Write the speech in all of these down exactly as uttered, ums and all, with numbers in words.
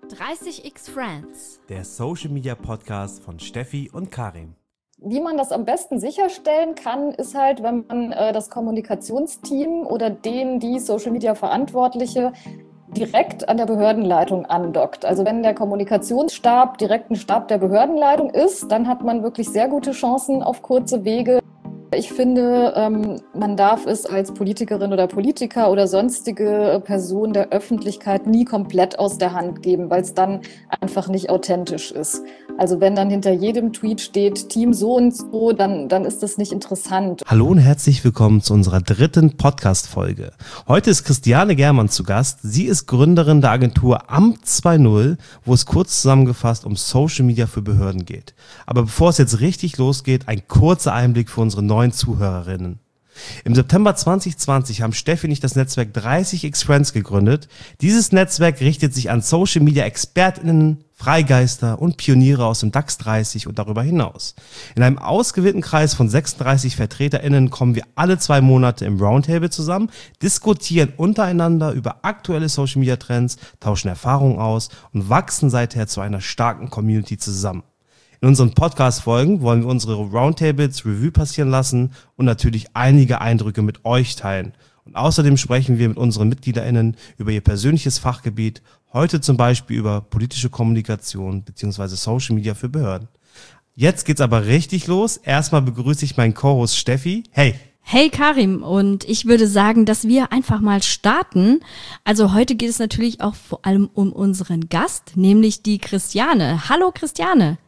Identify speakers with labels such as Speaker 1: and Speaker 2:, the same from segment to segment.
Speaker 1: dreißig x Friends,
Speaker 2: der Social Media Podcast von Steffi und Karim.
Speaker 3: Wie man das am besten sicherstellen kann, ist halt, wenn man äh, das Kommunikationsteam oder den, die Social Media Verantwortliche direkt an der Behördenleitung andockt. Also wenn der Kommunikationsstab direkt ein Stab der Behördenleitung ist, dann hat man wirklich sehr gute Chancen auf kurze Wege. Ich finde, ähm, man darf es als Politikerin oder Politiker oder sonstige Person der Öffentlichkeit nie komplett aus der Hand geben, weil es dann einfach nicht authentisch ist. Also wenn dann hinter jedem Tweet steht Team so und so, dann, dann ist das nicht interessant.
Speaker 2: Hallo und herzlich willkommen zu unserer dritten Podcast-Folge. Heute ist Christiane Germann zu Gast. Sie ist Gründerin der Agentur Amt zwei Punkt null, wo es kurz zusammengefasst um Social Media für Behörden geht. Aber bevor es jetzt richtig losgeht, ein kurzer Einblick für unsere neuen Zuhörerinnen. Im September zwanzig zwanzig haben Steffi und ich das Netzwerk dreißig x Friends gegründet. Dieses Netzwerk richtet sich an Social Media ExpertInnen, Freigeister und Pioniere aus dem DAX dreißig und darüber hinaus. In einem ausgewählten Kreis von sechsunddreißig VertreterInnen kommen wir alle zwei Monate im Roundtable zusammen, diskutieren untereinander über aktuelle Social Media Trends, tauschen Erfahrungen aus und wachsen seither zu einer starken Community zusammen. In unseren Podcast-Folgen wollen wir unsere Roundtables Revue passieren lassen und natürlich einige Eindrücke mit euch teilen. Und außerdem sprechen wir mit unseren MitgliederInnen über ihr persönliches Fachgebiet, heute zum Beispiel über politische Kommunikation bzw. Social Media für Behörden. Jetzt geht's aber richtig los. Erstmal begrüße ich meinen Co-Host Steffi. Hey!
Speaker 1: Hey Karim, und ich würde sagen, dass wir einfach mal starten. Also heute geht es natürlich auch vor allem um unseren Gast, nämlich die Christiane. Hallo Christiane!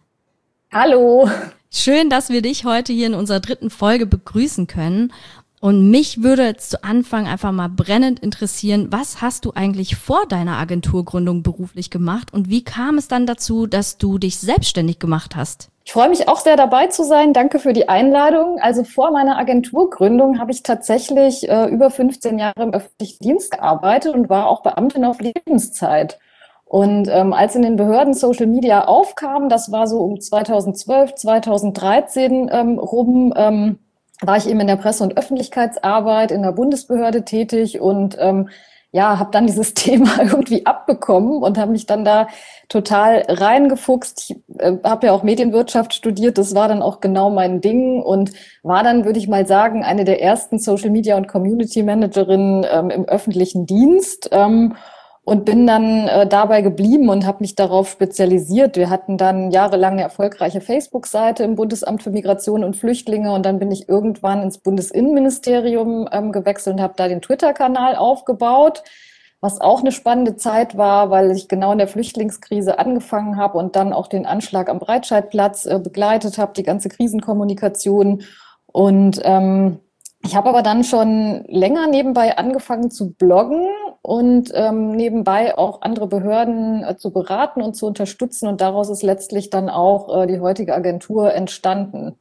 Speaker 3: Hallo!
Speaker 1: Schön, dass wir dich heute hier in unserer dritten Folge begrüßen können. Und mich würde jetzt zu Anfang einfach mal brennend interessieren, was hast du eigentlich vor deiner Agenturgründung beruflich gemacht und wie kam es dann dazu, dass du dich selbstständig gemacht hast?
Speaker 3: Ich freue mich auch sehr dabei zu sein. Danke für die Einladung. Also vor meiner Agenturgründung habe ich tatsächlich äh, über fünfzehn Jahre im öffentlichen Dienst gearbeitet und war auch Beamtin auf Lebenszeit. Und ähm, als in den Behörden Social Media aufkam, das war so um zweitausendzwölf, zweitausenddreizehn ähm, rum, ähm, war ich eben in der Presse- und Öffentlichkeitsarbeit in der Bundesbehörde tätig und ähm, ja, habe dann dieses Thema irgendwie abbekommen und habe mich dann da total reingefuchst. Ich äh, habe ja auch Medienwirtschaft studiert, das war dann auch genau mein Ding und war dann, würde ich mal sagen, eine der ersten Social Media und Community Managerinnen ähm, im öffentlichen Dienst. Ähm, Und bin dann äh, dabei geblieben und habe mich darauf spezialisiert. Wir hatten dann jahrelang eine erfolgreiche Facebook-Seite im Bundesamt für Migration und Flüchtlinge und dann bin ich irgendwann ins Bundesinnenministerium ähm, gewechselt und habe da den Twitter-Kanal aufgebaut, was auch eine spannende Zeit war, weil ich genau in der Flüchtlingskrise angefangen habe und dann auch den Anschlag am Breitscheidplatz äh, begleitet habe, die ganze Krisenkommunikation und ähm, ich habe aber dann schon länger nebenbei angefangen zu bloggen und ähm, nebenbei auch andere Behörden äh, zu beraten und zu unterstützen. Und daraus ist letztlich dann auch äh, die heutige Agentur entstanden.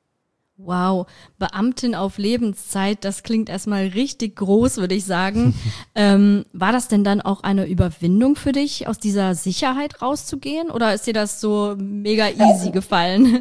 Speaker 1: Wow, Beamtin auf Lebenszeit, das klingt erstmal richtig groß, würde ich sagen. ähm, war das denn dann auch eine Überwindung für dich, aus dieser Sicherheit rauszugehen? Oder ist dir das so mega easy gefallen?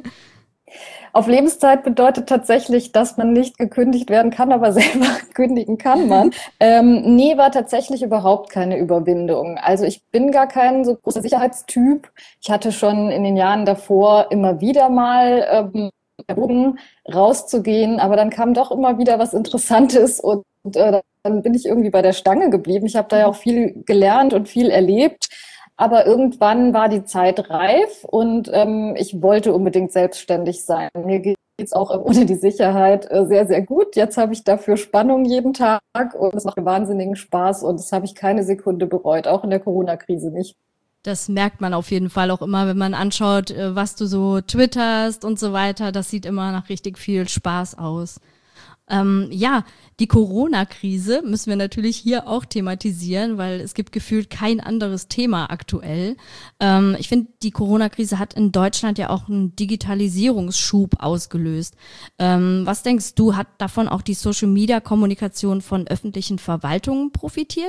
Speaker 3: Auf Lebenszeit bedeutet tatsächlich, dass man nicht gekündigt werden kann, aber selber kündigen kann man. ähm, nee, war tatsächlich überhaupt keine Überwindung. Also ich bin gar kein so großer Sicherheitstyp. Ich hatte schon in den Jahren davor immer wieder mal ähm, erwogen, rauszugehen, aber dann kam doch immer wieder was Interessantes und, und äh, dann bin ich irgendwie bei der Stange geblieben. Ich habe da ja auch viel gelernt und viel erlebt. Aber irgendwann war die Zeit reif und ähm, ich wollte unbedingt selbstständig sein. Mir geht es auch ohne die Sicherheit äh, sehr, sehr gut. Jetzt habe ich dafür Spannung jeden Tag und es macht mir wahnsinnigen Spaß und das habe ich keine Sekunde bereut, auch in der Corona-Krise nicht.
Speaker 1: Das merkt man auf jeden Fall auch immer, wenn man anschaut, was du so twitterst und so weiter. Das sieht immer nach richtig viel Spaß aus. Ähm, ja, die Corona-Krise müssen wir natürlich hier auch thematisieren, weil es gibt gefühlt kein anderes Thema aktuell. Ähm, ich finde, die Corona-Krise hat in Deutschland ja auch einen Digitalisierungsschub ausgelöst. Ähm, was denkst du, hat davon auch die Social-Media-Kommunikation von öffentlichen Verwaltungen profitiert?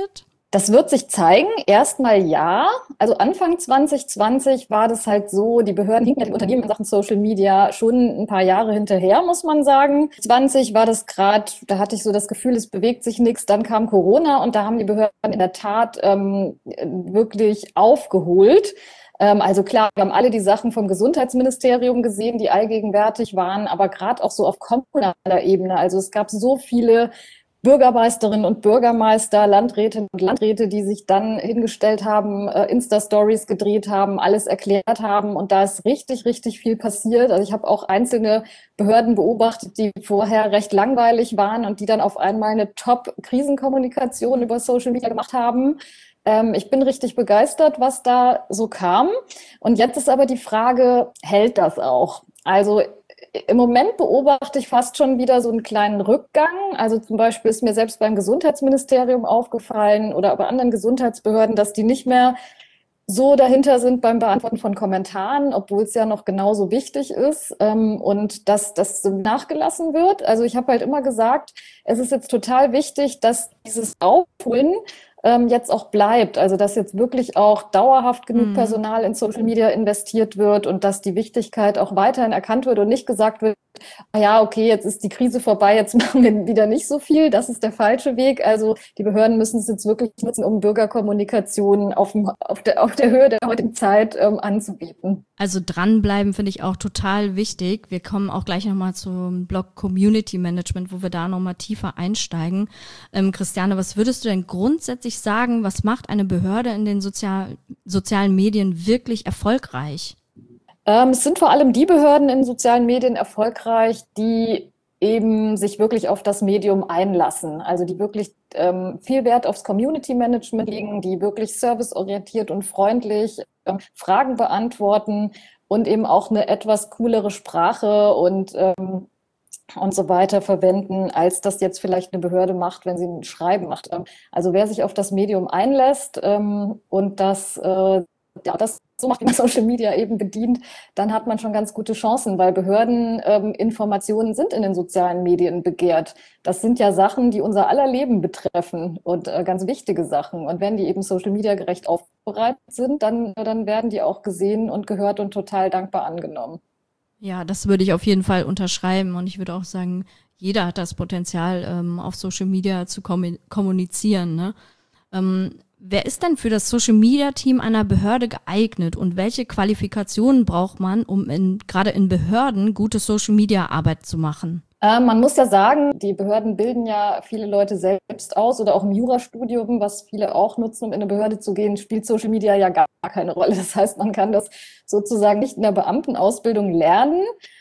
Speaker 3: Das wird sich zeigen. Erstmal ja. Also Anfang zwanzig zwanzig war das halt so, die Behörden hinken ja den Unternehmen in Sachen Social Media schon ein paar Jahre hinterher, muss man sagen. zwanzig war das gerade, da hatte ich so das Gefühl, es bewegt sich nichts. Dann kam Corona und da haben die Behörden in der Tat ähm, wirklich aufgeholt. Ähm, also klar, wir haben alle die Sachen vom Gesundheitsministerium gesehen, die allgegenwärtig waren, aber gerade auch so auf kommunaler Ebene. Also es gab so viele Bürgermeisterinnen und Bürgermeister, Landrätinnen und Landräte, die sich dann hingestellt haben, äh, Insta-Stories gedreht haben, alles erklärt haben. Und da ist richtig, richtig viel passiert. Also ich habe auch einzelne Behörden beobachtet, die vorher recht langweilig waren und die dann auf einmal eine Top-Krisenkommunikation über Social Media gemacht haben. Ähm, ich bin richtig begeistert, was da so kam. Und jetzt ist aber die Frage, hält das auch? Also im Moment beobachte ich fast schon wieder so einen kleinen Rückgang. Also zum Beispiel ist mir selbst beim Gesundheitsministerium aufgefallen oder bei anderen Gesundheitsbehörden, dass die nicht mehr so dahinter sind beim Beantworten von Kommentaren, obwohl es ja noch genauso wichtig ist, ähm, und dass das so nachgelassen wird. Also ich habe halt immer gesagt, es ist jetzt total wichtig, dass dieses Aufholen ähm, jetzt auch bleibt. Also dass jetzt wirklich auch dauerhaft genug
Speaker 1: Mhm.
Speaker 3: Personal in Social Media investiert wird und dass die Wichtigkeit auch weiterhin erkannt wird und nicht gesagt wird, ah ja, okay, jetzt ist die Krise vorbei, jetzt machen wir wieder nicht so viel. Das ist der falsche Weg. Also die Behörden müssen es jetzt wirklich nutzen, um Bürgerkommunikation auf, dem, auf, der, auf der Höhe der heutigen Zeit ähm, anzubieten.
Speaker 1: Also dranbleiben finde ich auch total wichtig. Wir kommen auch gleich nochmal zum Blog Community Management, wo wir da nochmal tiefer einsteigen. Ähm, Christiane, was würdest du denn grundsätzlich sagen, was macht eine Behörde in den Sozial- sozialen Medien wirklich erfolgreich?
Speaker 3: Ähm, es sind vor allem die Behörden in sozialen Medien erfolgreich, die eben sich wirklich auf das Medium einlassen. Also die wirklich ähm, viel Wert aufs Community Management legen, die wirklich serviceorientiert und freundlich ähm, Fragen beantworten und eben auch eine etwas coolere Sprache und ähm, und so weiter verwenden, als das jetzt vielleicht eine Behörde macht, wenn sie ein Schreiben macht. Also wer sich auf das Medium einlässt ähm, und das, äh, ja, das so macht, wie man Social Media eben bedient, dann hat man schon ganz gute Chancen, weil Behördeninformationen ähm, sind in den sozialen Medien begehrt. Das sind ja Sachen, die unser aller Leben betreffen und äh, ganz wichtige Sachen. Und wenn die eben Social Media gerecht aufbereitet sind, dann, dann werden die auch gesehen und gehört und total dankbar angenommen.
Speaker 1: Ja, das würde ich auf jeden Fall unterschreiben und ich würde auch sagen, jeder hat das Potenzial, ähm, auf Social Media zu kommu- kommunizieren. Ne? Ähm, wer ist denn für das Social Media Team einer Behörde geeignet und welche Qualifikationen braucht man, um in, gerade in Behörden gute Social Media Arbeit zu machen?
Speaker 3: Äh, man muss ja sagen, die Behörden bilden ja viele Leute selbst aus oder auch im Jurastudium, was viele auch nutzen, um in eine Behörde zu gehen, spielt Social Media ja gar keine Rolle. Das heißt, man kann das sozusagen nicht in der Beamtenausbildung lernen.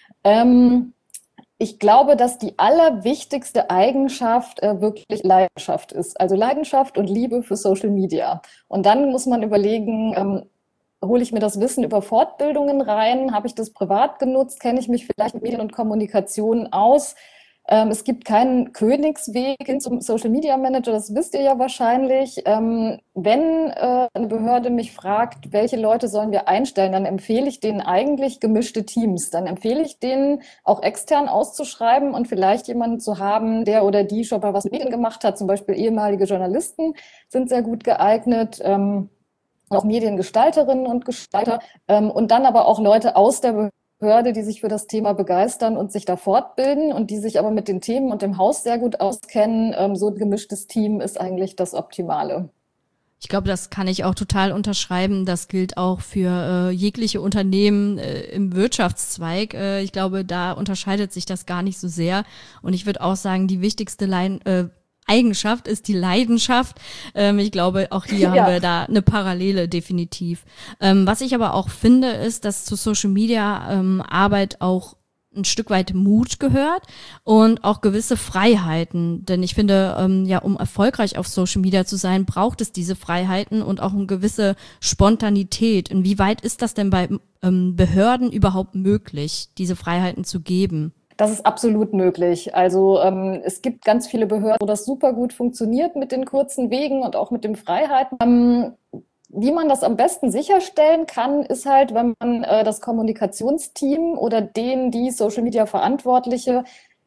Speaker 3: Ähm, ich glaube, dass die allerwichtigste Eigenschaft äh, wirklich Leidenschaft ist. Also Leidenschaft und Liebe für Social Media. Und dann muss man überlegen, ähm, hole ich mir das Wissen über Fortbildungen rein? Habe ich das privat genutzt? Kenne ich mich vielleicht mit Medien und Kommunikation aus? Ähm, es gibt keinen Königsweg hin zum Social Media Manager, das wisst ihr ja wahrscheinlich. Ähm, wenn äh, eine Behörde mich fragt, welche Leute sollen wir einstellen, dann empfehle ich denen eigentlich gemischte Teams. Dann empfehle ich denen auch extern auszuschreiben und vielleicht jemanden zu haben, der oder die schon mal was mit Medien gemacht hat. Zum Beispiel ehemalige Journalisten sind sehr gut geeignet. Ähm, auch Mediengestalterinnen und Gestalter ähm, und dann aber auch Leute aus der Behörde, die sich für das Thema begeistern und sich da fortbilden und die sich aber mit den Themen und dem Haus sehr gut auskennen. Ähm, so ein gemischtes Team ist eigentlich das Optimale.
Speaker 1: Ich glaube, das kann ich auch total unterschreiben. Das gilt auch für äh, jegliche Unternehmen äh, im Wirtschaftszweig. Äh, ich glaube, da unterscheidet sich das gar nicht so sehr. Und ich würde auch sagen, die wichtigste Lein äh, Eigenschaft ist die Leidenschaft. Ähm, ich glaube, auch hier
Speaker 3: Ja.
Speaker 1: haben wir da eine Parallele definitiv. Ähm, was ich aber auch finde, ist, dass zu Social Media ähm, Arbeit auch ein Stück weit Mut gehört und auch gewisse Freiheiten. Denn ich finde, ähm, ja, um erfolgreich auf Social Media zu sein, braucht es diese Freiheiten und auch eine gewisse Spontanität. Inwieweit ist das denn bei ähm, Behörden überhaupt möglich, diese Freiheiten zu geben?
Speaker 3: Das ist absolut möglich. Also ähm, es gibt ganz viele Behörden, wo das super gut funktioniert mit den kurzen Wegen und auch mit den Freiheiten. Ähm, wie man das am besten sicherstellen kann, ist halt, wenn man äh, das Kommunikationsteam oder den, die Social Media Verantwortliche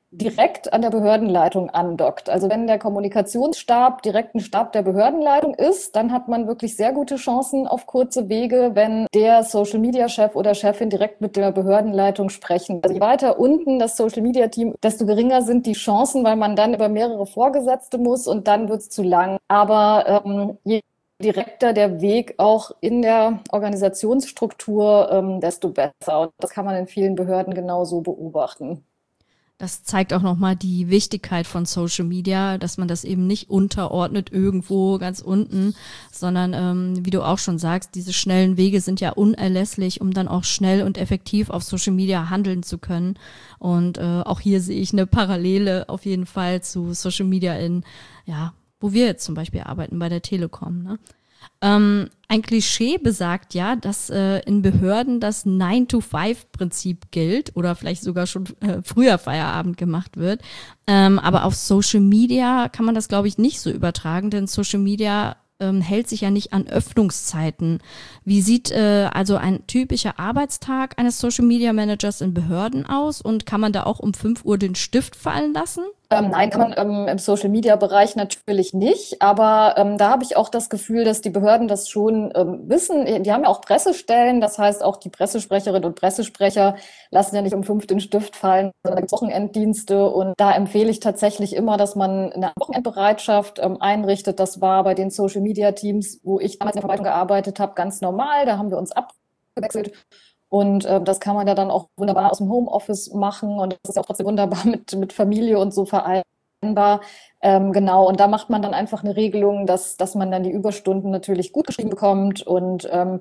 Speaker 3: direkt an der Behördenleitung andockt. Also wenn der Kommunikationsstab direkt ein Stab der Behördenleitung ist, dann hat man wirklich sehr gute Chancen auf kurze Wege, wenn der Social-Media-Chef oder Chefin direkt mit der Behördenleitung sprechen. Also je weiter unten das Social-Media-Team, desto geringer sind die Chancen, weil man dann über mehrere Vorgesetzte muss und dann wird es zu lang. Aber ähm, je direkter der Weg auch in der Organisationsstruktur, ähm, desto besser. Und das kann man in vielen Behörden genauso beobachten.
Speaker 1: Das zeigt auch nochmal die Wichtigkeit von Social Media, dass man das eben nicht unterordnet irgendwo ganz unten, sondern ähm, wie du auch schon sagst, diese schnellen Wege sind ja unerlässlich, um dann auch schnell und effektiv auf Social Media handeln zu können. Und äh, auch hier sehe ich eine Parallele auf jeden Fall zu Social Media in, ja, wo wir jetzt zum Beispiel arbeiten bei der Telekom, ne? Ähm, ein Klischee besagt ja, dass äh, in Behörden das nine to five Prinzip gilt oder vielleicht sogar schon äh, früher Feierabend gemacht wird. Ähm, aber auf Social Media kann man das, glaube ich, nicht so übertragen, denn Social Media ähm, hält sich ja nicht an Öffnungszeiten. Wie sieht äh, also ein typischer Arbeitstag eines Social Media Managers in Behörden aus und kann man da auch um fünf Uhr den Stift fallen lassen?
Speaker 3: Ähm, nein, kann man ähm, im Social-Media-Bereich natürlich nicht, aber ähm, da habe ich auch das Gefühl, dass die Behörden das schon ähm, wissen. Die haben ja auch Pressestellen, das heißt auch die Pressesprecherinnen und Pressesprecher lassen ja nicht um fünf den Stift fallen, sondern da gibt es Wochenenddienste und da empfehle ich tatsächlich immer, dass man eine Wochenendbereitschaft ähm, einrichtet. Das war bei den Social-Media-Teams, wo ich damals in der Verwaltung gearbeitet habe, ganz normal. Da haben wir uns abgewechselt. Und äh, das kann man ja dann auch wunderbar aus dem Homeoffice machen und das ist auch trotzdem wunderbar mit, mit Familie und so vereinbar. Ähm, genau, und da macht man dann einfach eine Regelung, dass, dass man dann die Überstunden natürlich gut geschrieben bekommt und ähm,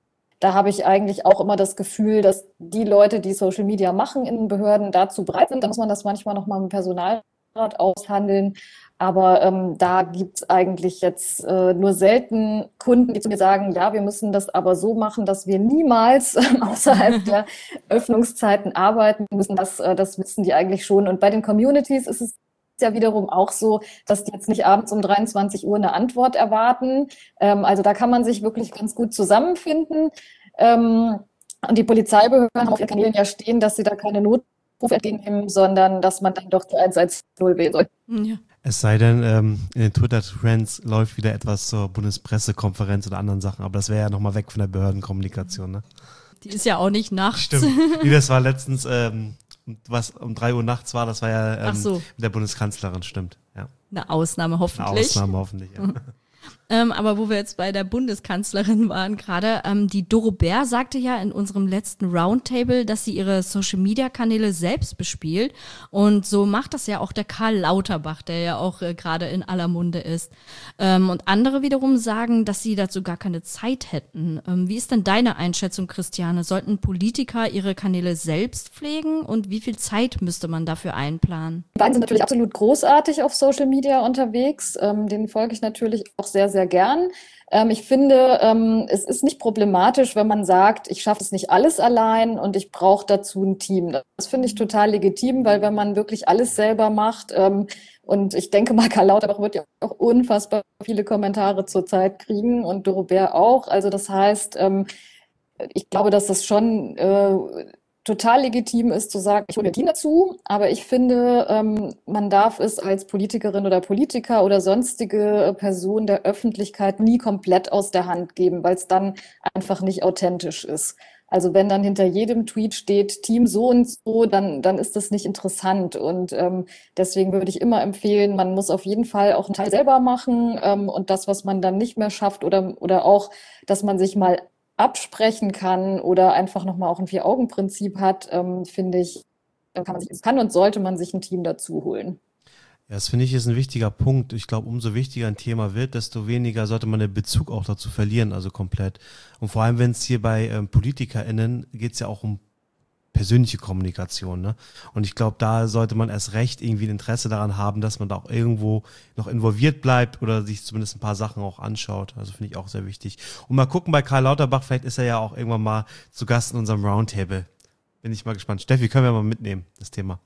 Speaker 3: da habe ich eigentlich auch immer das Gefühl, dass die Leute, die Social Media machen in Behörden, dazu bereit sind. Da muss man das manchmal nochmal mit dem Personalrat aushandeln. Aber ähm, da gibt es eigentlich jetzt äh, nur selten Kunden, die zu mir sagen, ja, wir müssen das aber so machen, dass wir niemals äh, außerhalb der Öffnungszeiten arbeiten müssen. Das, äh, das wissen die eigentlich schon. Und bei den Communities ist es ja wiederum auch so, dass die jetzt nicht abends um dreiundzwanzig Uhr eine Antwort erwarten. Ähm, also da kann man sich wirklich ganz gut zusammenfinden. Ähm, und die Polizeibehörden haben auf ihren Kanälen ja stehen, dass sie da keine Notrufe entgegennehmen, sondern dass man dann doch die eins eins null wählen soll.
Speaker 1: Ja.
Speaker 2: Es sei denn, ähm, in den Twitter-Trends läuft wieder etwas zur Bundespressekonferenz oder anderen Sachen, aber das wäre ja nochmal weg von der Behördenkommunikation, ne?
Speaker 1: Die ist ja auch nicht nachts.
Speaker 2: Stimmt. Wie das war letztens, ähm, was um drei Uhr nachts war, das war ja ähm,
Speaker 1: so.
Speaker 2: mit der Bundeskanzlerin, stimmt. Ja.
Speaker 1: Eine Ausnahme hoffentlich.
Speaker 2: Eine Ausnahme hoffentlich, ja.
Speaker 1: Ähm, aber wo wir jetzt bei der Bundeskanzlerin waren gerade, ähm, die Doro Bär sagte ja in unserem letzten Roundtable, dass sie ihre Social-Media-Kanäle selbst bespielt und so macht das ja auch der Karl Lauterbach, der ja auch äh, gerade in aller Munde ist. Ähm, und andere wiederum sagen, dass sie dazu gar keine Zeit hätten. Ähm, wie ist denn deine Einschätzung, Christiane? Sollten Politiker ihre Kanäle selbst pflegen und wie viel Zeit müsste man dafür einplanen?
Speaker 3: Die beiden sind natürlich absolut großartig auf Social Media unterwegs. Ähm, denen folge ich natürlich auch sehr, sehr gern. Ähm, ich finde, ähm, es ist nicht problematisch, wenn man sagt, ich schaffe es nicht alles allein und ich brauche dazu ein Team. Das finde ich total legitim, weil wenn man wirklich alles selber macht, ähm, und ich denke mal, Karl Lauterbach wird ja auch unfassbar viele Kommentare zurzeit kriegen und Doro Bär auch. Also das heißt, ähm, ich glaube, dass das schon äh, total legitim ist zu sagen, ich hole mir ein Team dazu, aber ich finde, ähm, man darf es als Politikerin oder Politiker oder sonstige Person der Öffentlichkeit nie komplett aus der Hand geben, weil es dann einfach nicht authentisch ist. Also wenn dann hinter jedem Tweet steht, Team so und so, dann, dann ist das nicht interessant. Und ähm, deswegen würde ich immer empfehlen, man muss auf jeden Fall auch einen Teil selber machen ähm, und das, was man dann nicht mehr schafft oder, oder auch, dass man sich mal absprechen kann oder einfach nochmal auch ein Vier-Augen-Prinzip hat, ähm, finde ich, dann kann man sich, kann und sollte man sich ein Team dazu holen.
Speaker 2: Ja, das finde ich ist ein wichtiger Punkt. Ich glaube, umso wichtiger ein Thema wird, desto weniger sollte man den Bezug auch dazu verlieren, also komplett. Und vor allem, wenn es hier bei ähm, PolitikerInnen geht es ja auch um persönliche Kommunikation, ne? Und ich glaube, da sollte man erst recht irgendwie ein Interesse daran haben, dass man da auch irgendwo noch involviert bleibt oder sich zumindest ein paar Sachen auch anschaut. Also finde ich auch sehr wichtig. Und mal gucken bei Karl Lauterbach, vielleicht ist er ja auch irgendwann mal zu Gast in unserem Roundtable. Bin ich mal gespannt. Steffi, können wir mal mitnehmen, das Thema.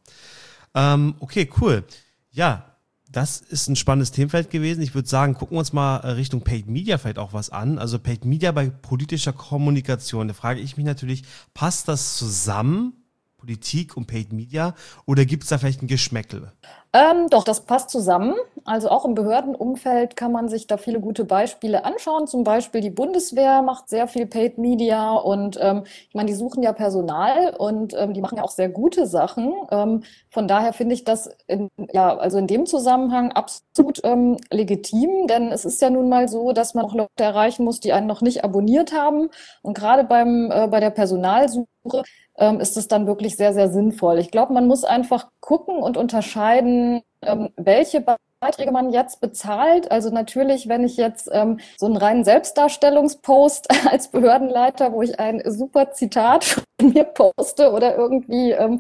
Speaker 2: Ähm, okay, cool. Ja, das ist ein spannendes Themenfeld gewesen. Ich würde sagen, gucken wir uns mal Richtung Paid Media vielleicht auch was an. Also Paid Media bei politischer Kommunikation. Da frage ich mich natürlich, passt das zusammen Politik und Paid Media oder gibt es da vielleicht ein Geschmäckle?
Speaker 3: Ähm, doch, das passt zusammen. Also auch im Behördenumfeld kann man sich da viele gute Beispiele anschauen. Zum Beispiel die Bundeswehr macht sehr viel Paid Media und ähm, ich meine, die suchen ja Personal und ähm, die machen ja auch sehr gute Sachen. Ähm, von daher finde ich das in, ja, also in dem Zusammenhang absolut ähm, legitim, denn es ist ja nun mal so, dass man auch Leute erreichen muss, die einen noch nicht abonniert haben. Und gerade beim äh, bei der Personalsuche ähm, ist es dann wirklich sehr, sehr sinnvoll. Ich glaube, man muss einfach gucken und unterscheiden, ähm, welche Beiträge man jetzt bezahlt. Also natürlich, wenn ich jetzt ähm, so einen reinen Selbstdarstellungspost als Behördenleiter, wo ich ein super Zitat von mir poste oder irgendwie ähm,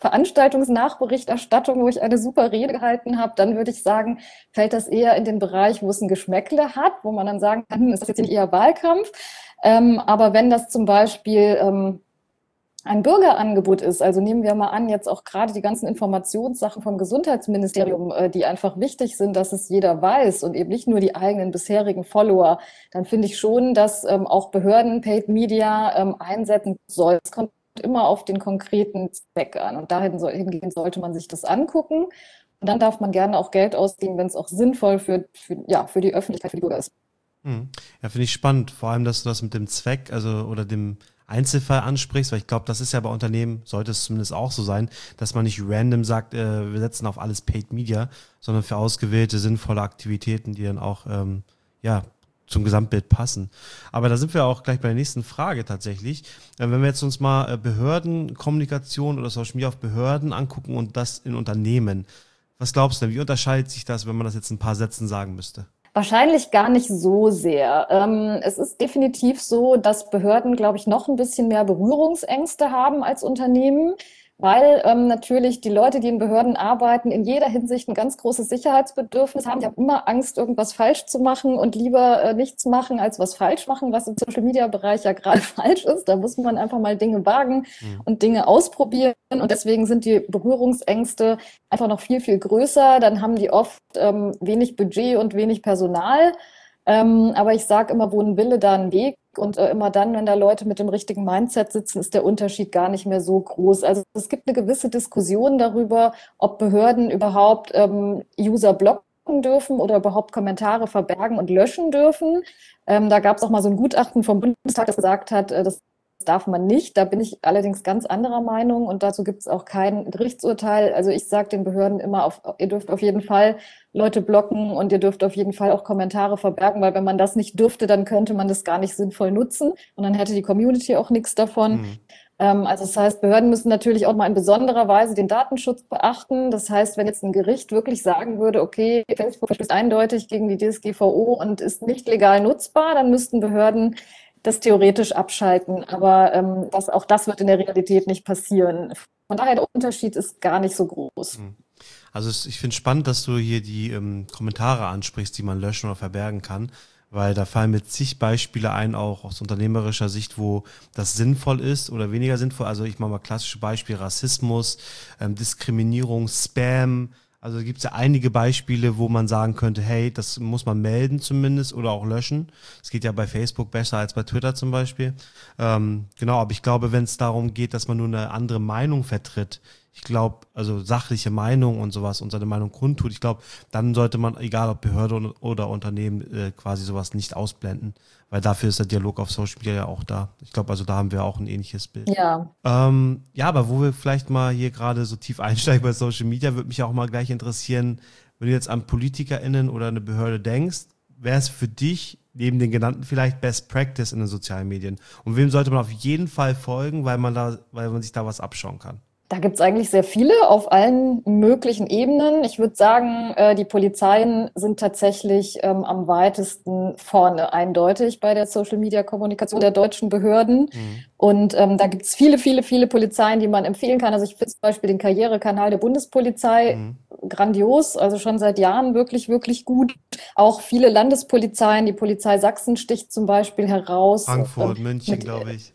Speaker 3: Veranstaltungsnachberichterstattung, wo ich eine super Rede gehalten habe, dann würde ich sagen, fällt das eher in den Bereich, wo es ein Geschmäckle hat, wo man dann sagen kann, hm, ist das jetzt nicht eher Wahlkampf? Ähm, aber wenn das zum Beispiel ähm, ein Bürgerangebot ist, also nehmen wir mal an, jetzt auch gerade die ganzen Informationssachen vom Gesundheitsministerium, äh, die einfach wichtig sind, dass es jeder weiß und eben nicht nur die eigenen bisherigen Follower, dann finde ich schon, dass ähm, auch Behörden Paid Media ähm, einsetzen sollen. Es kommt immer auf den konkreten Zweck an und dahin soll, hingehend sollte man sich das angucken. Und dann darf man gerne auch Geld ausgeben, wenn es auch sinnvoll für, für, ja, für die Öffentlichkeit, für die Bürger ist.
Speaker 2: Hm. Ja, finde ich spannend, vor allem, dass du das mit dem Zweck, also oder dem Einzelfall ansprichst, weil ich glaube, das ist ja bei Unternehmen, sollte es zumindest auch so sein, dass man nicht random sagt, äh, wir setzen auf alles Paid Media, sondern für ausgewählte, sinnvolle Aktivitäten, die dann auch ähm, ja, zum Gesamtbild passen. Aber da sind wir auch gleich bei der nächsten Frage tatsächlich. Äh, wenn wir jetzt uns mal äh, Behördenkommunikation oder Social Media auf Behörden angucken und das in Unternehmen, was glaubst du denn, wie unterscheidet sich das, wenn man das jetzt in ein paar Sätzen sagen müsste?
Speaker 3: Wahrscheinlich gar nicht so sehr. Ähm, es ist definitiv so, dass Behörden, glaube ich, noch ein bisschen mehr Berührungsängste haben als Unternehmen, weil ähm, natürlich die Leute, die in Behörden arbeiten, in jeder Hinsicht ein ganz großes Sicherheitsbedürfnis haben. Die haben immer Angst, irgendwas falsch zu machen und lieber äh, nichts machen, als was falsch machen, was im Social-Media-Bereich ja gerade falsch ist. Da muss man einfach mal Dinge wagen
Speaker 2: Mhm.
Speaker 3: und Dinge ausprobieren. Und deswegen sind die Berührungsängste einfach noch viel, viel größer. Dann haben die oft ähm, wenig Budget und wenig Personal. Ähm, aber ich sage immer, wo ein Wille, da ein Weg. Und äh, immer dann, wenn da Leute mit dem richtigen Mindset sitzen, ist der Unterschied gar nicht mehr so groß. Also es gibt eine gewisse Diskussion darüber, ob Behörden überhaupt ähm, User blocken dürfen oder überhaupt Kommentare verbergen und löschen dürfen. Ähm, da gab es auch mal so ein Gutachten vom Bundestag, das gesagt hat, äh, das darf man nicht. Da bin ich allerdings ganz anderer Meinung und dazu gibt es auch kein Gerichtsurteil. Also ich sage den Behörden immer, auf, ihr dürft auf jeden Fall Leute blocken und ihr dürft auf jeden Fall auch Kommentare verbergen, weil wenn man das nicht dürfte, dann könnte man das gar nicht sinnvoll nutzen und dann hätte die Community auch nichts davon.
Speaker 2: Mhm.
Speaker 3: Ähm, also das heißt, Behörden müssen natürlich auch mal in besonderer Weise den Datenschutz beachten. Das heißt, wenn jetzt ein Gericht wirklich sagen würde, okay, Facebook verstößt eindeutig gegen die D S G V O und ist nicht legal nutzbar, dann müssten Behörden das theoretisch abschalten, aber ähm, das, auch das wird in der Realität nicht passieren. Von daher, der Unterschied ist gar nicht so groß.
Speaker 2: Also es, ich finde es spannend, dass du hier die ähm, Kommentare ansprichst, die man löschen oder verbergen kann, weil da fallen mir zig Beispiele ein, auch aus unternehmerischer Sicht, wo das sinnvoll ist oder weniger sinnvoll. Also ich mache mal klassische Beispiele, Rassismus, ähm, Diskriminierung, Spam. Also gibt es ja einige Beispiele, wo man sagen könnte, hey, das muss man melden zumindest oder auch löschen. Es geht ja bei Facebook besser als bei Twitter zum Beispiel. Ähm, genau, aber ich glaube, wenn es darum geht, dass man nur eine andere Meinung vertritt, ich glaube, also sachliche Meinung und sowas und seine Meinung kundtut, ich glaube, dann sollte man, egal ob Behörde oder Unternehmen, äh, quasi sowas nicht ausblenden, weil dafür ist der Dialog auf Social Media ja auch da. Ich glaube, also da haben wir auch ein ähnliches Bild.
Speaker 3: Ja.
Speaker 2: Ähm, ja, aber wo wir vielleicht mal hier gerade so tief einsteigen bei Social Media, würde mich auch mal gleich interessieren, wenn du jetzt an PolitikerInnen oder eine Behörde denkst, wäre es für dich neben den genannten vielleicht Best Practice in den sozialen Medien? Und wem sollte man auf jeden Fall folgen, weil man da, weil man sich da was abschauen kann?
Speaker 3: Da gibt es eigentlich sehr viele auf allen möglichen Ebenen. Ich würde sagen, äh, die Polizeien sind tatsächlich ähm, am weitesten vorne eindeutig bei der Social-Media-Kommunikation der deutschen Behörden.
Speaker 2: Mhm.
Speaker 3: Und ähm, da gibt es viele, viele, viele Polizeien, die man empfehlen kann. Also ich finde zum Beispiel den Karrierekanal der Bundespolizei
Speaker 2: Mhm.
Speaker 3: grandios, also schon seit Jahren wirklich, wirklich gut. Auch viele Landespolizeien, die Polizei Sachsen sticht zum Beispiel heraus.
Speaker 2: Frankfurt,
Speaker 3: ähm,
Speaker 2: München,
Speaker 3: mit,
Speaker 2: glaube ich.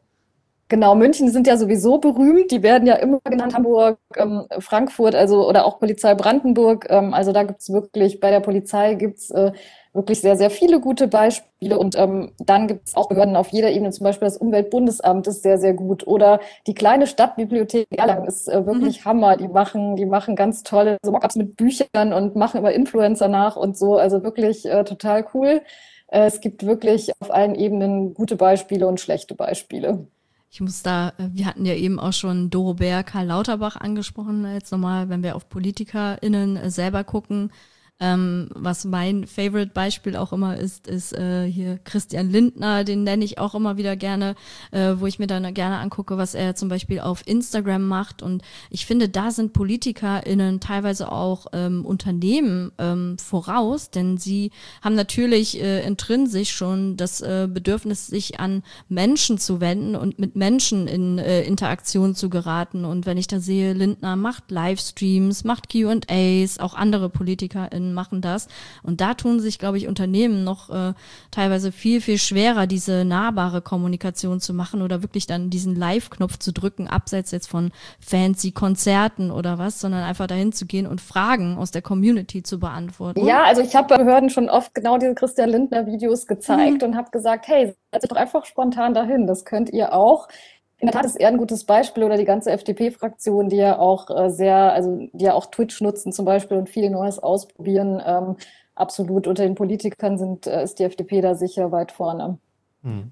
Speaker 3: Genau, München sind ja sowieso berühmt. Die werden ja immer genannt, Hamburg, ähm, Frankfurt, also oder auch Polizei Brandenburg. Ähm, also da gibt's wirklich, bei der Polizei gibt's äh, wirklich sehr, sehr viele gute Beispiele. Und ähm, dann gibt es auch Behörden auf jeder Ebene, zum Beispiel das Umweltbundesamt ist sehr, sehr gut. Oder die kleine Stadtbibliothek Erlangen ist äh, wirklich mhm. Hammer. Die machen, die machen ganz tolle so Mockups mit Büchern und machen immer Influencer nach und so. Also wirklich äh, total cool. Äh, es gibt wirklich auf allen Ebenen gute Beispiele und schlechte Beispiele.
Speaker 1: Ich muss da, wir hatten ja eben auch schon Doro Bär, Karl Lauterbach angesprochen, jetzt nochmal, wenn wir auf PolitikerInnen selber gucken. Ähm, was mein Favorite-Beispiel auch immer ist, ist äh, hier Christian Lindner, den nenne ich auch immer wieder gerne, äh, wo ich mir dann gerne angucke, was er zum Beispiel auf Instagram macht. Und ich finde, da sind PolitikerInnen teilweise auch ähm, Unternehmen ähm, voraus, denn sie haben natürlich äh, intrinsisch schon das äh, Bedürfnis, sich an Menschen zu wenden und mit Menschen in äh, Interaktion zu geraten. Und wenn ich da sehe, Lindner macht Livestreams, macht Q and A's, auch andere PolitikerInnen machen das. Und da tun sich, glaube ich, Unternehmen noch äh, teilweise viel, viel schwerer, diese nahbare Kommunikation zu machen oder wirklich dann diesen Live-Knopf zu drücken, abseits jetzt von fancy Konzerten oder was, sondern einfach dahin zu gehen und Fragen aus der Community zu beantworten.
Speaker 3: Ja, also ich habe bei Behörden schon oft genau diese Christian Lindner-Videos gezeigt mhm. und habe gesagt, hey, setzt doch einfach spontan dahin, das könnt ihr auch. In der Tat ist er ein gutes Beispiel oder die ganze F D P-Fraktion, die ja auch äh, sehr, also die ja auch Twitch nutzen zum Beispiel und viel Neues ausprobieren. Ähm, absolut unter den Politikern sind, äh, ist die F D P da sicher weit vorne.
Speaker 2: Hm.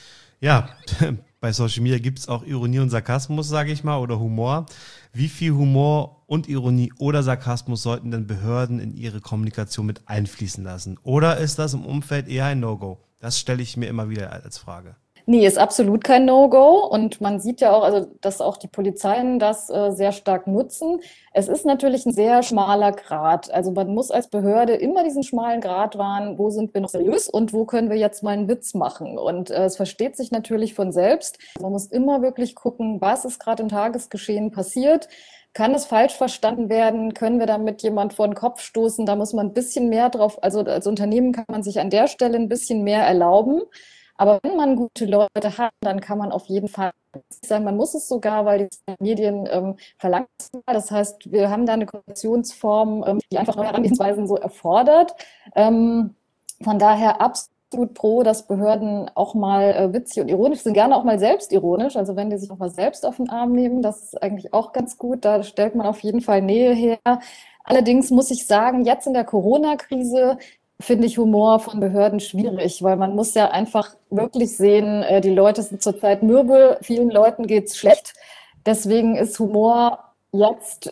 Speaker 2: Ja, bei Social Media gibt es auch Ironie und Sarkasmus, sage ich mal, oder Humor. Wie viel Humor und Ironie oder Sarkasmus sollten denn Behörden in ihre Kommunikation mit einfließen lassen? Oder ist das im Umfeld eher ein No-Go? Das stelle ich mir immer wieder als Frage.
Speaker 3: Nee, ist absolut kein No-Go und man sieht ja auch, also dass auch die Polizeien das äh, sehr stark nutzen. Es ist natürlich ein sehr schmaler Grat. Also man muss als Behörde immer diesen schmalen Grat wahren, wo sind wir noch seriös und wo können wir jetzt mal einen Witz machen. Und äh, es versteht sich natürlich von selbst. Man muss immer wirklich gucken, was ist gerade im Tagesgeschehen passiert. Kann es falsch verstanden werden? Können wir damit jemand vor den Kopf stoßen? Da muss man ein bisschen mehr drauf, also als Unternehmen kann man sich an der Stelle ein bisschen mehr erlauben. Aber wenn man gute Leute hat, dann kann man auf jeden Fall sagen, man muss es sogar, weil die Medien ähm, verlangen. Das heißt, wir haben da eine Kommunikationsform, ähm, die einfach neue Herangehensweisen so erfordert. Ähm, von daher absolut pro, dass Behörden auch mal äh, witzig und ironisch sind, gerne auch mal selbstironisch. Also wenn die sich auch mal selbst auf den Arm nehmen, das ist eigentlich auch ganz gut. Da stellt man auf jeden Fall Nähe her. Allerdings muss ich sagen, jetzt in der Corona-Krise finde ich Humor von Behörden schwierig, weil man muss ja einfach wirklich sehen, äh, die Leute sind zurzeit mürbe, vielen Leuten geht's schlecht. Deswegen ist Humor jetzt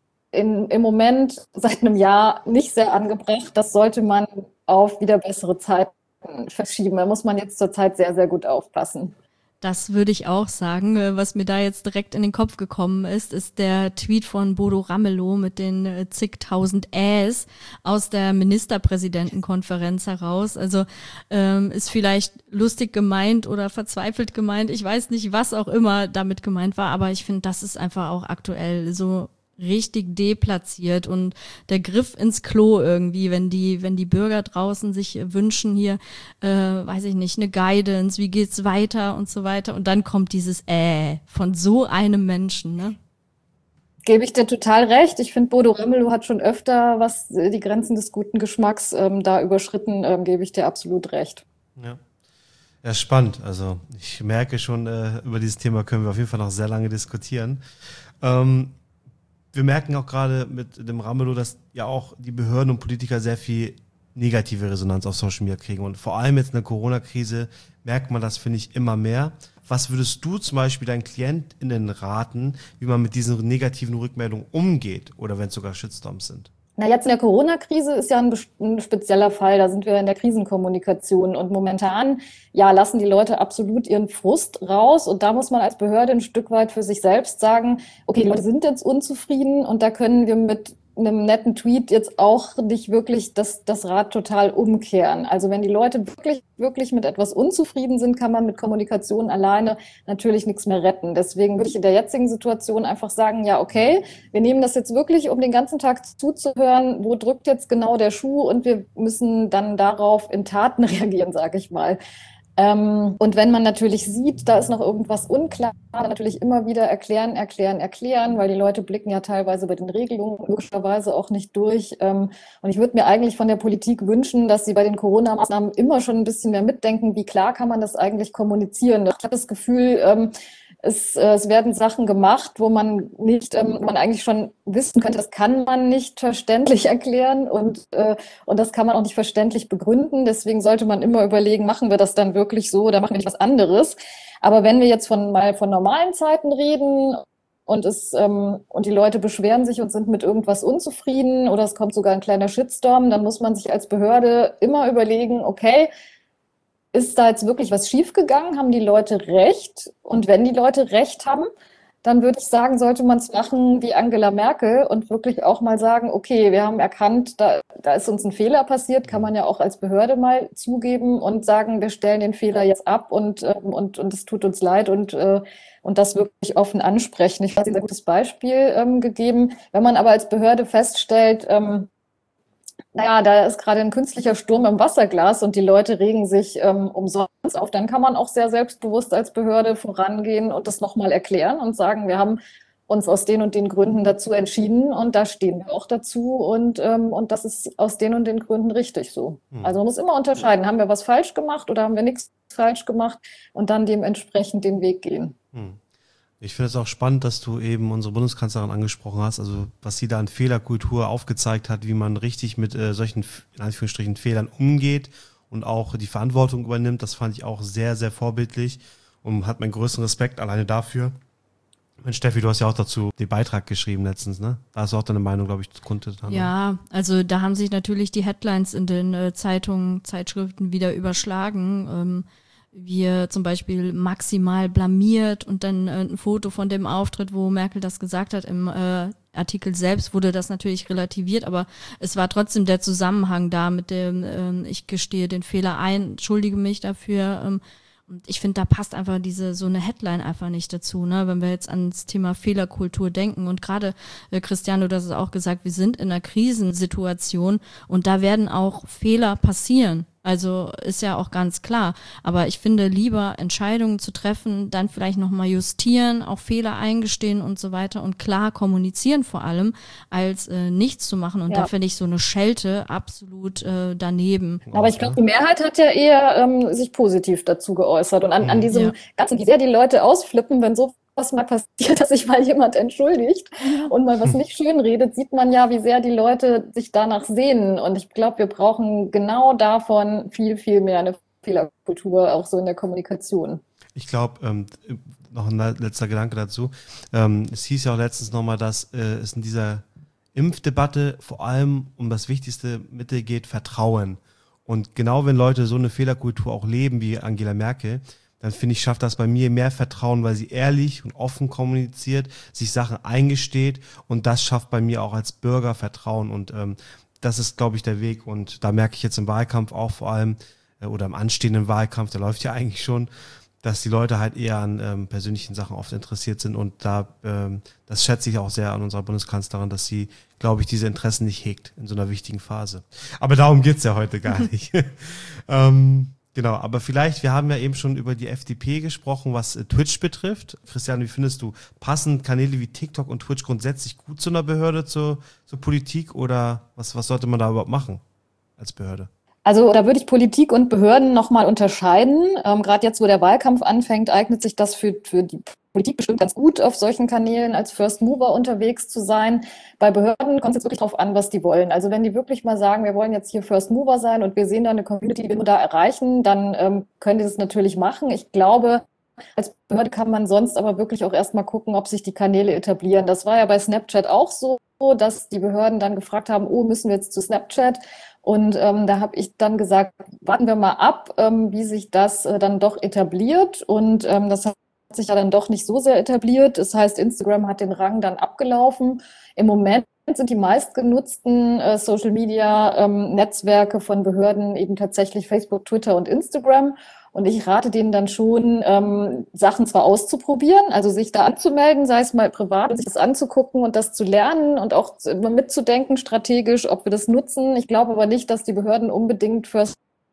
Speaker 3: in, im Moment seit einem Jahr nicht sehr angebracht. Das sollte man auf wieder bessere Zeiten verschieben. Da muss man jetzt zurzeit sehr, sehr gut aufpassen.
Speaker 1: Das würde ich auch sagen. Was mir da jetzt direkt in den Kopf gekommen ist, ist der Tweet von Bodo Ramelow mit den äh, zigtausend Äs aus der Ministerpräsidentenkonferenz heraus. Also ähm, ist vielleicht lustig gemeint oder verzweifelt gemeint. Ich weiß nicht, was auch immer damit gemeint war, aber ich finde, das ist einfach auch aktuell so richtig deplatziert und der Griff ins Klo irgendwie, wenn die, wenn die Bürger draußen sich wünschen hier, äh, weiß ich nicht, eine Guidance, wie geht's weiter und so weiter und dann kommt dieses äh von so einem Menschen, ne?
Speaker 3: Gebe ich dir total recht. Ich finde, Bodo Ramelow hat schon öfter was die Grenzen des guten Geschmacks ähm, da überschritten, ähm, gebe ich dir absolut recht.
Speaker 2: Ja. Ja, spannend. Also ich merke schon, äh, über dieses Thema können wir auf jeden Fall noch sehr lange diskutieren. Ähm, Wir merken auch gerade mit dem Ramelow, dass ja auch die Behörden und Politiker sehr viel negative Resonanz auf Social Media kriegen. Und vor allem jetzt in der Corona-Krise merkt man das, finde ich, immer mehr. Was würdest du zum Beispiel deinen KlientInnen raten, wie man mit diesen negativen Rückmeldungen umgeht oder wenn es sogar Shitstorms sind?
Speaker 3: Na, jetzt in der Corona-Krise ist ja ein, ein spezieller Fall. Da sind wir in der Krisenkommunikation. Und momentan, ja, lassen die Leute absolut ihren Frust raus. Und da muss man als Behörde ein Stück weit für sich selbst sagen, okay, die Leute sind jetzt unzufrieden und da können wir mit einem netten Tweet jetzt auch nicht wirklich das, das Rad total umkehren. Also wenn die Leute wirklich, wirklich mit etwas unzufrieden sind, kann man mit Kommunikation alleine natürlich nichts mehr retten. Deswegen würde ich in der jetzigen Situation einfach sagen, ja, okay, wir nehmen das jetzt wirklich, um den ganzen Tag zuzuhören, wo drückt jetzt genau der Schuh und wir müssen dann darauf in Taten reagieren, sage ich mal. Ähm, und wenn man natürlich sieht, da ist noch irgendwas unklar, dann natürlich immer wieder erklären, erklären, erklären, weil die Leute blicken ja teilweise bei den Regelungen logischerweise auch nicht durch. Ähm, und ich würde mir eigentlich von der Politik wünschen, dass sie bei den Corona-Maßnahmen immer schon ein bisschen mehr mitdenken, wie klar kann man das eigentlich kommunizieren. Ich habe das Gefühl, ähm, Es, äh, es werden Sachen gemacht, wo man nicht, ähm, man eigentlich schon wissen könnte, das kann man nicht verständlich erklären und, äh, und das kann man auch nicht verständlich begründen. Deswegen sollte man immer überlegen, machen wir das dann wirklich so oder machen wir nicht was anderes? Aber wenn wir jetzt von mal von normalen Zeiten reden und es ähm, und die Leute beschweren sich und sind mit irgendwas unzufrieden oder es kommt sogar ein kleiner Shitstorm, dann muss man sich als Behörde immer überlegen, okay, ist da jetzt wirklich was schiefgegangen? Haben die Leute recht? Und wenn die Leute recht haben, dann würde ich sagen, sollte man es machen wie Angela Merkel und wirklich auch mal sagen, okay, wir haben erkannt, da, da ist uns ein Fehler passiert, kann man ja auch als Behörde mal zugeben und sagen, wir stellen den Fehler jetzt ab und ähm, und und es tut uns leid und äh, und das wirklich offen ansprechen. Ich habe ein sehr gutes Beispiel ähm, gegeben. Wenn man aber als Behörde feststellt, ähm, naja, da ist gerade ein künstlicher Sturm im Wasserglas und die Leute regen sich ähm, umsonst auf, dann kann man auch sehr selbstbewusst als Behörde vorangehen und das nochmal erklären und sagen, wir haben uns aus den und den Gründen dazu entschieden und da stehen wir auch dazu und, ähm, und das ist aus den und den Gründen richtig so.
Speaker 2: Hm.
Speaker 3: Also man muss immer unterscheiden, haben wir was falsch gemacht oder haben wir nichts falsch gemacht und dann dementsprechend den Weg gehen.
Speaker 2: Hm. Ich finde es auch spannend, dass du eben unsere Bundeskanzlerin angesprochen hast, also was sie da an Fehlerkultur aufgezeigt hat, wie man richtig mit äh, solchen, in Anführungsstrichen, Fehlern umgeht und auch die Verantwortung übernimmt. Das fand ich auch sehr, sehr vorbildlich und hat meinen größten Respekt alleine dafür. Mensch, Steffi, du hast ja auch dazu den Beitrag geschrieben letztens, ne? Da hast du auch deine Meinung, glaube ich, kundgetan.
Speaker 1: Ja, also da haben sich natürlich die Headlines in den äh, Zeitungen, Zeitschriften wieder überschlagen. Ähm, wir zum Beispiel maximal blamiert und dann äh, ein Foto von dem Auftritt, wo Merkel das gesagt hat. Im äh, Artikel selbst wurde das natürlich relativiert, aber es war trotzdem der Zusammenhang da mit dem, äh, ich gestehe den Fehler ein, entschuldige mich dafür. Ähm, und ich finde, da passt einfach diese so eine Headline einfach nicht dazu, ne? Wenn wir jetzt ans Thema Fehlerkultur denken und gerade, äh, Christiane, du hast es auch gesagt, wir sind in einer Krisensituation und da werden auch Fehler passieren. Also ist ja auch ganz klar. Aber ich finde, lieber Entscheidungen zu treffen, dann vielleicht nochmal justieren, auch Fehler eingestehen und so weiter und klar kommunizieren vor allem, als äh, nichts zu machen. Und
Speaker 3: Ja.
Speaker 1: da finde ich so eine Schelte absolut äh, daneben.
Speaker 3: Aber ich glaube, die Mehrheit hat ja eher ähm, sich positiv dazu geäußert. Und an, an diesem
Speaker 1: Ja.
Speaker 3: Ganzen, wie sehr die Leute ausflippen, wenn so was mal passiert, dass sich mal jemand entschuldigt und mal was nicht schön redet, sieht man ja, wie sehr die Leute sich danach sehnen. Und ich glaube, wir brauchen genau davon viel, viel mehr eine Fehlerkultur, auch so in der Kommunikation.
Speaker 2: Ich glaube, ähm, noch ein letzter Gedanke dazu. Ähm, es hieß ja auch letztens nochmal, dass äh, es in dieser Impfdebatte vor allem um das wichtigste Mittel geht, Vertrauen. Und genau wenn Leute so eine Fehlerkultur auch leben wie Angela Merkel, dann finde ich, schafft das bei mir mehr Vertrauen, weil sie ehrlich und offen kommuniziert, sich Sachen eingesteht und das schafft bei mir auch als Bürger Vertrauen und ähm, das ist, glaube ich, der Weg und da merke ich jetzt im Wahlkampf auch vor allem äh, oder im anstehenden Wahlkampf, der läuft ja eigentlich schon, dass die Leute halt eher an ähm, persönlichen Sachen oft interessiert sind und da, ähm, das schätze ich auch sehr an unserer Bundeskanzlerin, dass sie, glaube ich, diese Interessen nicht hegt in so einer wichtigen Phase. Aber darum geht's ja heute gar nicht. ähm, Genau, aber vielleicht, wir haben ja eben schon über die F D P gesprochen, was äh, Twitch betrifft. Christian, wie findest du, passen Kanäle wie TikTok und Twitch grundsätzlich gut zu einer Behörde, zur, zur Politik oder was, was sollte man da überhaupt machen als Behörde?
Speaker 3: Also da würde ich Politik und Behörden nochmal unterscheiden. Ähm, Gerade jetzt, wo der Wahlkampf anfängt, eignet sich das für, für die Politik bestimmt ganz gut, auf solchen Kanälen als First Mover unterwegs zu sein. Bei Behörden kommt es jetzt wirklich darauf an, was die wollen. Also wenn die wirklich mal sagen, wir wollen jetzt hier First Mover sein und wir sehen da eine Community, die wir nur da erreichen, dann ähm, können die das natürlich machen. Ich glaube, als Behörde kann man sonst aber wirklich auch erstmal gucken, ob sich die Kanäle etablieren. Das war ja bei Snapchat auch so, dass die Behörden dann gefragt haben, oh, müssen wir jetzt zu Snapchat? Und ähm, da habe ich dann gesagt, warten wir mal ab, ähm, wie sich das äh, dann doch etabliert. Und ähm, das hat sich ja dann doch nicht so sehr etabliert. Das heißt, Instagram hat den Rang dann abgelaufen. Im Moment sind die meistgenutzten äh, Social-Media-Netzwerke ähm, von Behörden eben tatsächlich Facebook, Twitter und Instagram. Und ich rate denen dann schon, ähm, Sachen zwar auszuprobieren, also sich da anzumelden, sei es mal privat, und sich das anzugucken und das zu lernen und auch mitzudenken strategisch, ob wir das nutzen. Ich glaube aber nicht, dass die Behörden unbedingt First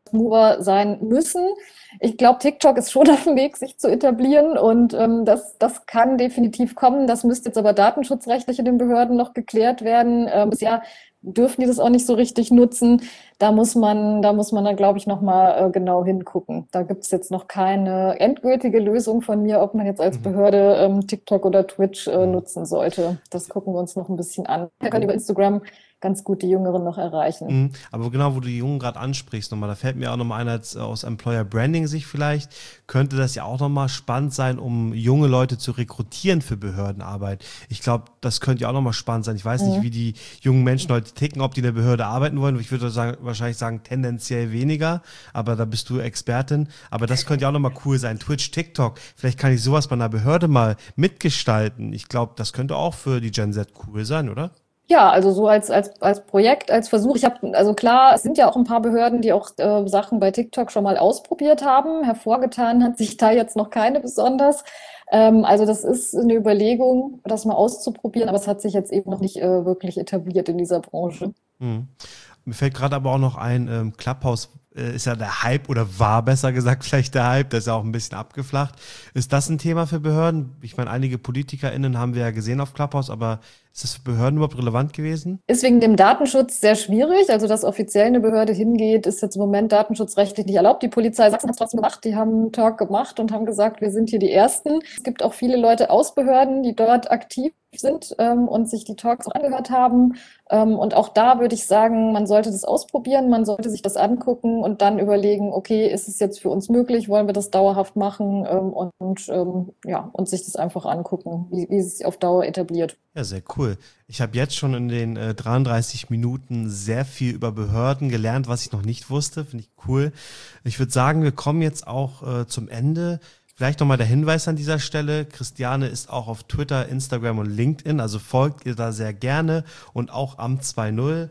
Speaker 3: Mover sein müssen. Ich glaube, TikTok ist schon auf dem Weg, sich zu etablieren und ähm, das, das kann definitiv kommen. Das müsste jetzt aber datenschutzrechtlich in den Behörden noch geklärt werden. Ähm, bisher dürfen die das auch nicht so richtig nutzen. Da muss man, da muss man dann, glaube ich, nochmal äh, genau hingucken. Da gibt es jetzt noch keine endgültige Lösung von mir, ob man jetzt als Behörde ähm, TikTok oder Twitch äh, nutzen sollte. Das gucken wir uns noch ein bisschen an. Wir können über Instagram ganz gut die Jüngeren noch erreichen.
Speaker 2: Mhm. Aber genau, wo du die Jungen gerade ansprichst, nochmal, da fällt mir auch nochmal ein, als, aus Employer Branding Sicht vielleicht, könnte das ja auch nochmal spannend sein, um junge Leute zu rekrutieren für Behördenarbeit. Ich glaube, das könnte ja auch nochmal spannend sein. Ich weiß mhm. nicht, wie die jungen Menschen heute ticken, ob die in der Behörde arbeiten wollen. Ich würde sagen, wahrscheinlich sagen, tendenziell weniger, aber da bist du Expertin. Aber das könnte ja auch nochmal cool sein. Twitch, TikTok, vielleicht kann ich sowas bei einer Behörde mal mitgestalten. Ich glaube, das könnte auch für die Gen Z cool sein, oder?
Speaker 3: Ja, also so als, als, als Projekt, als Versuch. Ich habe, also klar, es sind ja auch ein paar Behörden, die auch äh, Sachen bei TikTok schon mal ausprobiert haben. Hervorgetan hat sich da jetzt noch keine besonders. Ähm, also das ist eine Überlegung, das mal auszuprobieren, aber es hat sich jetzt eben noch nicht äh, wirklich etabliert in dieser Branche.
Speaker 2: Hm. Mir fällt gerade aber auch noch ein, ähm, Clubhouse äh, ist ja der Hype oder war besser gesagt vielleicht der Hype, der ist ja auch ein bisschen abgeflacht. Ist das ein Thema für Behörden? Ich meine, einige PolitikerInnen haben wir ja gesehen auf Clubhouse, aber ist das für Behörden überhaupt relevant gewesen?
Speaker 3: Ist wegen dem Datenschutz sehr schwierig. Also, dass offiziell eine Behörde hingeht, ist jetzt im Moment datenschutzrechtlich nicht erlaubt. Die Polizei Sachsen hat es trotzdem gemacht. Die haben einen Talk gemacht und haben gesagt, wir sind hier die Ersten. Es gibt auch viele Leute aus Behörden, die dort aktiv sind ähm, und sich die Talks auch angehört haben. Ähm, und auch da würde ich sagen, man sollte das ausprobieren, man sollte sich das angucken und dann überlegen, okay, ist es jetzt für uns möglich, wollen wir das dauerhaft machen ähm, und, und ähm, ja, und sich das einfach angucken, wie, wie es sich auf Dauer etabliert.
Speaker 2: Ja, sehr cool. Ich habe jetzt schon in den äh, dreiunddreißig Minuten sehr viel über Behörden gelernt, was ich noch nicht wusste. Finde ich cool. Ich würde sagen, wir kommen jetzt auch äh, zum Ende. Vielleicht nochmal der Hinweis an dieser Stelle. Christiane ist auch auf Twitter, Instagram und LinkedIn, also folgt ihr da sehr gerne und auch Amt zwei Punkt null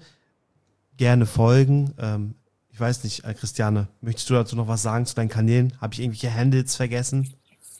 Speaker 2: gerne folgen. Ähm, ich weiß nicht, äh, Christiane, möchtest du dazu noch was sagen zu deinen Kanälen? Habe ich irgendwelche Handles vergessen?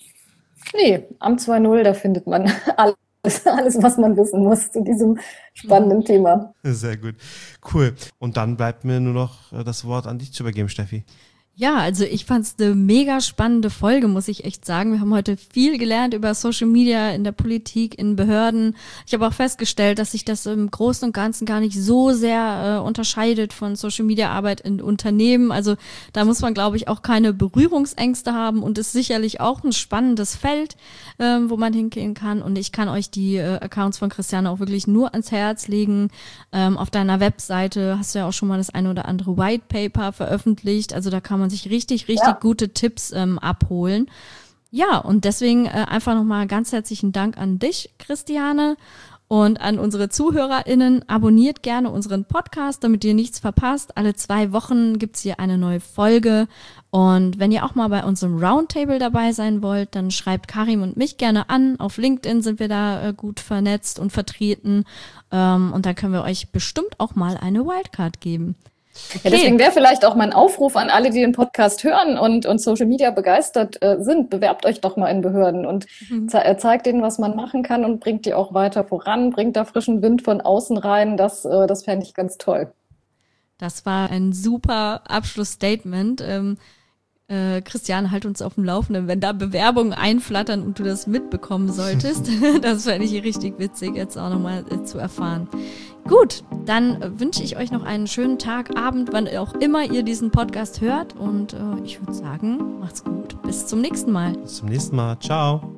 Speaker 3: Nee, Amt zwei Punkt null, da findet man alles. Alles, was man wissen muss zu diesem spannenden Thema.
Speaker 2: Sehr gut. Cool. Und dann bleibt mir nur noch das Wort an dich zu übergeben, Steffi.
Speaker 1: Ja, also ich fand es eine mega spannende Folge, muss ich echt sagen. Wir haben heute viel gelernt über Social Media in der Politik, in Behörden. Ich habe auch festgestellt, dass sich das im Großen und Ganzen gar nicht so sehr äh, unterscheidet von Social Media Arbeit in Unternehmen. Also da muss man, glaube ich, auch keine Berührungsängste haben und ist sicherlich auch ein spannendes Feld, äh, wo man hingehen kann. Und ich kann euch die äh, Accounts von Christiane auch wirklich nur ans Herz legen. Ähm, auf deiner Webseite hast du ja auch schon mal das eine oder andere White Paper veröffentlicht. Also da kann man sich richtig, richtig ja. gute Tipps ähm, abholen. Ja, und deswegen äh, einfach nochmal ganz herzlichen Dank an dich, Christiane, und an unsere ZuhörerInnen. Abonniert gerne unseren Podcast, damit ihr nichts verpasst. Alle zwei Wochen gibt's hier eine neue Folge. Und wenn ihr auch mal bei unserem Roundtable dabei sein wollt, dann schreibt Karim und mich gerne an. Auf LinkedIn sind wir da äh, gut vernetzt und vertreten. Ähm, und da können wir euch bestimmt auch mal eine Wildcard geben.
Speaker 3: Okay. Ja, deswegen wäre vielleicht auch mein Aufruf an alle, die den Podcast hören und, und Social Media begeistert äh, sind, bewerbt euch doch mal in Behörden und mhm. ze- zeigt denen, was man machen kann und bringt die auch weiter voran, bringt da frischen Wind von außen rein. Das, äh, das fände ich ganz toll.
Speaker 1: Das war ein super Abschlussstatement. Ähm, äh, Christiane, halt uns auf dem Laufenden, wenn da Bewerbungen einflattern und du das mitbekommen solltest. Das fände ich richtig witzig, jetzt auch nochmal äh, zu erfahren. Gut, dann äh, wünsche ich euch noch einen schönen Tag, Abend, wann auch immer ihr diesen Podcast hört. Und äh, ich würde sagen, macht's gut. Bis zum nächsten Mal.
Speaker 2: Bis zum nächsten Mal. Ciao.